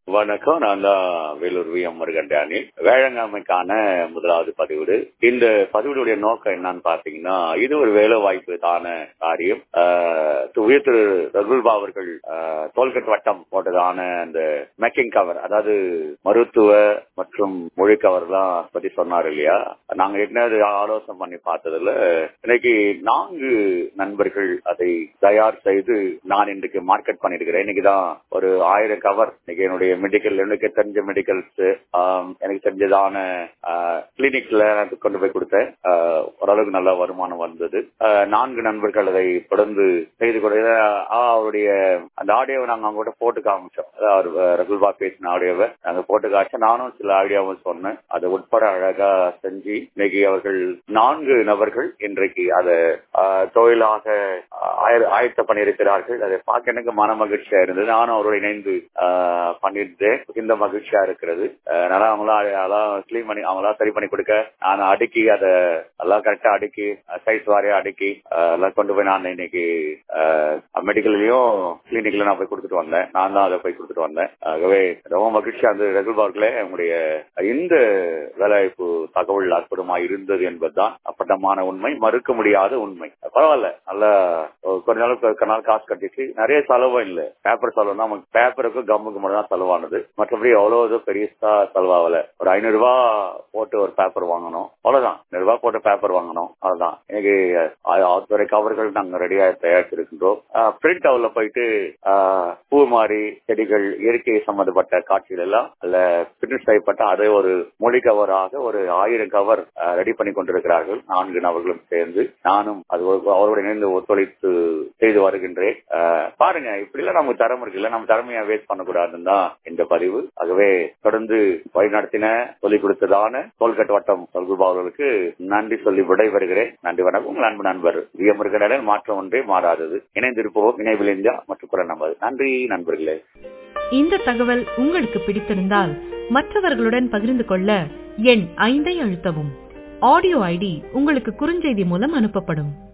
வணக்கம். நான் தான் வேலூர் வி.எம். முருகன். வேளாண்மைக்கான முதலாவது பதிவு. இந்த பதிவுடைய நோக்கம் என்னன்னு பாத்தீங்கன்னா, இது ஒரு வேலை வாய்ப்பு தான காரியம். உயர் திரு ரகுல்பா அவர்கள் தோல்கட் வட்டம் போட்டதான அந்த மேக்கிங் கவர், அதாவது மருத்துவ மற்றும் மொழி கவர் எல்லாம் பத்தி சொன்னார் இல்லையா. நாங்க என்ன ஆலோசனை பண்ணி பார்த்ததுல இன்னைக்கு 4 நண்பர்கள் அதை தயார் செய்து நான் இன்றைக்கு மார்க்கெட் பண்ணிருக்கிறேன். இன்னைக்குதான் ஒரு 1000 கவர் இன்னைக்கு என்னுடைய மெடிக்கல், எனக்கு தெரிஞ்ச மெடிக்கல்ஸ், எனக்கு தெரிஞ்சதான கிளினிக்ல கொண்டு போய் கொடுத்தேன். ஓரளவுக்கு நல்ல வருமானம் வந்தது. 4 நண்பர்கள் அதை தொடர்ந்து செய்து கொடுத்த அவருடைய அந்த ஆடியோவை நாங்க அவங்க போட்டு காமிச்சோம். ரகுல்பா பேசின ஆடியோவை நாங்க போட்டு காமிச்சோம். நானும் சில ஆடியோவும் சொன்னேன். அதை உட்பட அழகா செஞ்சு இன்னைக்கு அவர்கள் 4 நபர்கள் இன்றைக்கு அதை தொழிலாக ஆயத்த பண்ணியிருக்கிறார்கள். அதை பார்க்க எனக்கு மன மகிழ்ச்சியா இருந்தது. நானும் அவரோட இணைந்து பண்ணிட்டு இந்த மகிழ்ச்சியா இருக்கிறது. அவங்களாம் கிளீன் பண்ணி அவங்களா சரி பண்ணி கொடுக்க, நான் அடுக்கி அதை எல்லாம் கரெக்டா அடுக்கி சைஸ் வாரியா அடுக்கி எல்லாம் கொண்டு போய் நான் இன்னைக்கு மெடிக்கல்லையும் கிளினிக்ல நான் போய் கொடுத்துட்டு வந்தேன். நான் தான் அதை போய் கொடுத்துட்டு வந்தேன். ஆகவே ரொம்ப மகிழ்ச்சியா அந்த ரகுல்பார்களே உங்களுடைய இந்த வேலைவாய்ப்பு தகவல் அற்புதமா இருந்தது என்பதுதான் அப்பட்டமான உண்மை, மறுக்க முடியாத உண்மை. பரவாயில்ல, நல்ல கொஞ்ச நாள் காசு கட்டிச்சு. நிறைய செலவும் இல்லை. பேப்பர் செலவு தான், பேப்பருக்கு கம்முக்கு மட்டும் தான் செலவானது. மற்றபடி அவ்வளவு பெரிய செலவாகல. ஒரு 500 ரூபாய் போட்டு ஒரு பேப்பர் வாங்கணும், அவ்வளவுதான். 500 ரூபாய் போட்டு பேப்பர் வாங்கணும், அதுதான். எனக்கு துறை கவர்கள் நாங்க ரெடியா தயாரிச்சிருக்கின்றோம். பிரிண்ட் அவுட்ல போயிட்டு பூ மாறி செடிகள், இயற்கை சம்பந்தப்பட்ட காட்சிகள் எல்லாம் அல்ல பிரிண்ட் செய்யப்பட்ட அதை ஒரு மொழி கவராக ஒரு 1000 கவர் ரெடி பண்ணி கொண்டிருக்கிறார்கள். 4 நபர்களும் சேர்ந்து நானும் அது அவரோட இணைந்து ஒத்துழைத்து செய்து வருகின்றேன். பாருங்க, இப்படி எல்லாம் நமக்கு திறமை இருக்குல்ல, நம்ம திறமையா வேஸ்ட் பண்ணக்கூடாதுன்னு தான் இந்த பதிவு. ஆகவே தொடர்ந்து வழிநடத்தின சொல்லிக் கொடுத்ததான தோல்கட் வட்டம் ரகுல்பா அவர்களுக்கு நன்றி சொல்லி விடைபெறுகிறேன். நன்றி, வணக்கம். உங்கள் அன்பு நண்பர் வி.எம். முருகன். மாற்றம் ஒன்றே மாறாதது. இணைந்திருப்போம், இணைவில் இந்தியா மற்றும் குரல் நமது. நன்றி நண்பர்களே. இந்த தகவல் உங்களுக்கு பிடித்திருந்தால் மற்றவர்களுடன் பகிர்ந்து கொள்ள எண் 5 அழுத்தவும். ஆடியோ ஐடி உங்களுக்கு குறுஞ்செய்தி மூலம் அனுப்பப்படும்.